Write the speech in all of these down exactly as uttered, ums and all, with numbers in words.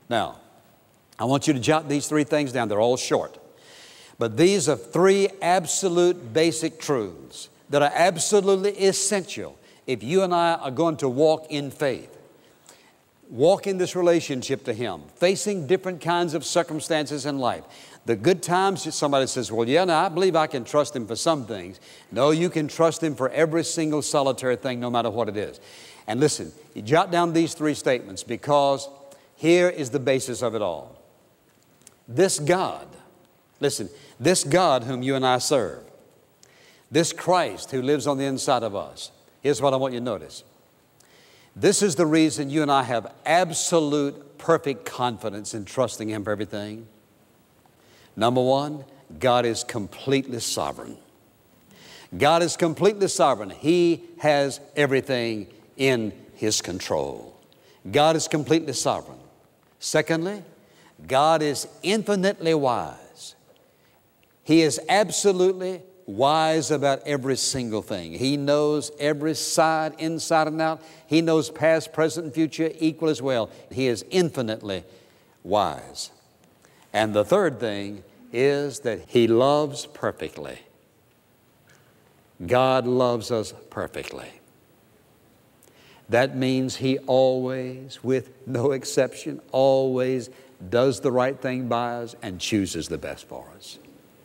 Now, I want you to jot these three things down. They're all short. But these are three absolute basic truths that are absolutely essential if you and I are going to walk in faith. Walk in this relationship to Him, facing different kinds of circumstances in life. The good times, somebody says, well, yeah, no, I believe I can trust Him for some things. No, you can trust Him for every single solitary thing, no matter what it is. And listen, you jot down these three statements because here is the basis of it all. This God, listen, this God whom you and I serve, this Christ who lives on the inside of us, here's what I want you to notice. This is the reason you and I have absolute, perfect confidence in trusting Him for everything. Number one, God is completely sovereign. God is completely sovereign. He has everything in His control. God is completely sovereign. Secondly, God is infinitely wise. He is absolutely wise about every single thing. He knows every side, inside and out. He knows past, present, and future equal as well. He is infinitely wise. And the third thing is that He loves perfectly. God loves us perfectly. That means He always, with no exception, always does the right thing by us and chooses the best for us.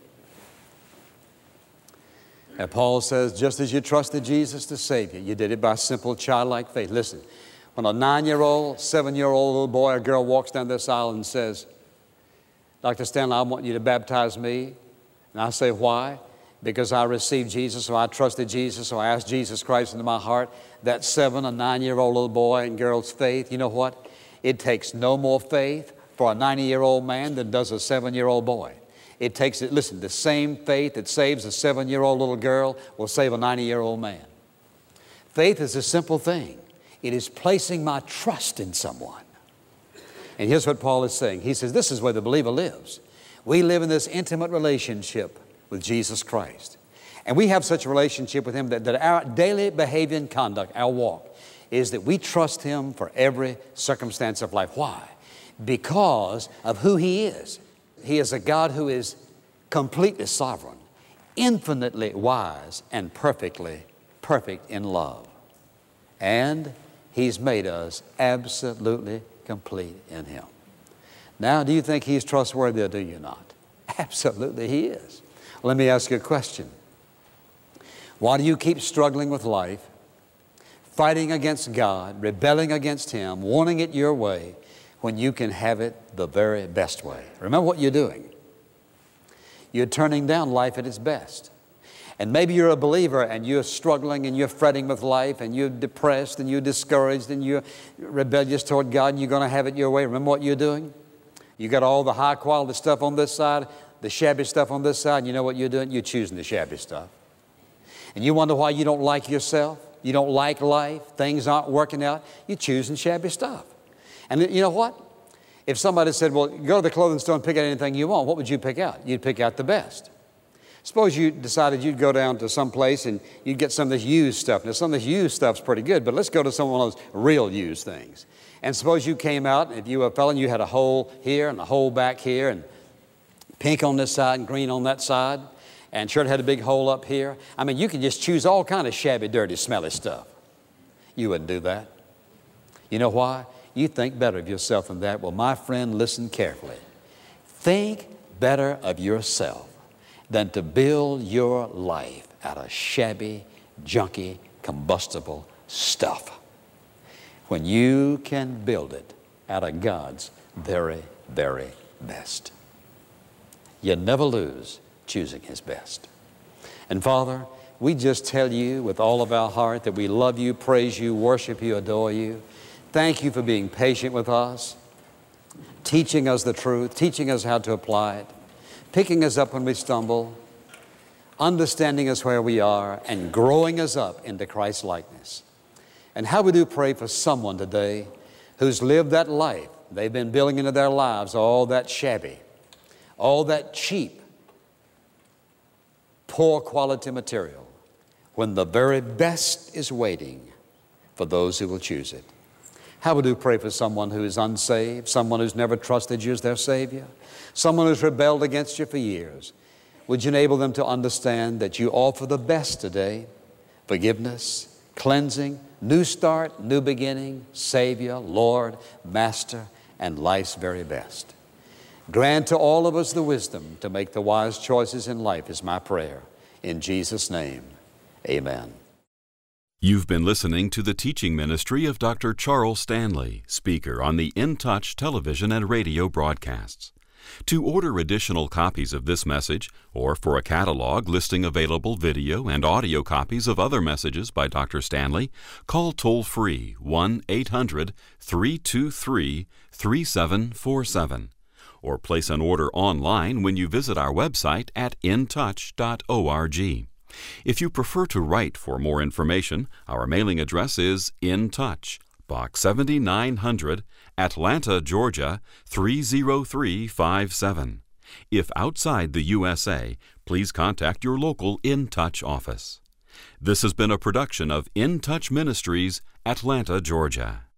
And Paul says, just as you trusted Jesus to save you, you did it by simple childlike faith. Listen, when a nine-year-old, seven-year-old little boy or girl walks down this aisle and says, Doctor Stanley, I want you to baptize me. And I say, why? Because I received Jesus, or I trusted Jesus, or I asked Jesus Christ into my heart. That seven or nine-year-old little boy and girl's faith, you know what? It takes no more faith for a ninety-year-old man than does a seven-year-old boy. It takes, it. listen, the same faith that saves a seven-year-old little girl will save a ninety-year-old man. Faith is a simple thing. It is placing my trust in someone. And here's what Paul is saying. He says, this is where the believer lives. We live in this intimate relationship with Jesus Christ. And we have such a relationship with Him that, that our daily behavior and conduct, our walk, is that we trust Him for every circumstance of life. Why? Because of who He is. He is a God who is completely sovereign, infinitely wise, and perfectly perfect in love. And He's made us absolutely complete in Him. Now, do you think He's trustworthy or do you not? Absolutely He is. Let me ask you a question. Why do you keep struggling with life, fighting against God, rebelling against Him, wanting it your way, when you can have it the very best way? Remember what you're doing. You're turning down life at its best. And maybe you're a believer and you're struggling and you're fretting with life and you're depressed and you're discouraged and you're rebellious toward God and you're going to have it your way. Remember what you're doing? You got all the high quality stuff on this side, the shabby stuff on this side, and you know what you're doing? You're choosing the shabby stuff. And you wonder why you don't like yourself, you don't like life, things aren't working out, you're choosing shabby stuff. And you know what? If somebody said, well, go to the clothing store and pick out anything you want, what would you pick out? You'd pick out the best. Suppose you decided you'd go down to some place and you'd get some of this used stuff. Now, some of this used stuff's pretty good, but let's go to some of those real used things. And suppose you came out, if you were a fellow, and you had a hole here and a hole back here and pink on this side and green on that side, and shirt had a big hole up here. I mean, you could just choose all kind of shabby, dirty, smelly stuff. You wouldn't do that. You know why? You think better of yourself than that. Well, my friend, listen carefully. Think better of yourself than to build your life out of shabby, junky, combustible stuff, when you can build it out of God's very, very best. You never lose choosing His best. And Father, we just tell You with all of our heart that we love You, praise You, worship You, adore You. Thank You for being patient with us, teaching us the truth, teaching us how to apply it, picking us up when we stumble, understanding us where we are, and growing us up into Christ's likeness. And how we do pray for someone today who's lived that life. They've been building into their lives all that shabby, all that cheap, poor quality material, when the very best is waiting for those who will choose it. How would you pray for someone who is unsaved, someone who's never trusted you as their Savior, someone who's rebelled against you for years? Would you enable them to understand that you offer the best today? Forgiveness, cleansing, new start, new beginning, Savior, Lord, Master, and life's very best. Grant to all of us the wisdom to make the wise choices in life is my prayer. In Jesus' name, amen. You've been listening to the teaching ministry of Doctor Charles Stanley, speaker on the In Touch television and radio broadcasts. To order additional copies of this message, or for a catalog listing available video and audio copies of other messages by Doctor Stanley, call toll-free one eight hundred, three two three, three seven four seven, or place an order online when you visit our website at in touch dot org. If you prefer to write for more information, our mailing address is In Touch, Box seventy-nine hundred, Atlanta, Georgia three zero three five seven. If outside the U S A, please contact your local In Touch office. This has been a production of In Touch Ministries, Atlanta, Georgia.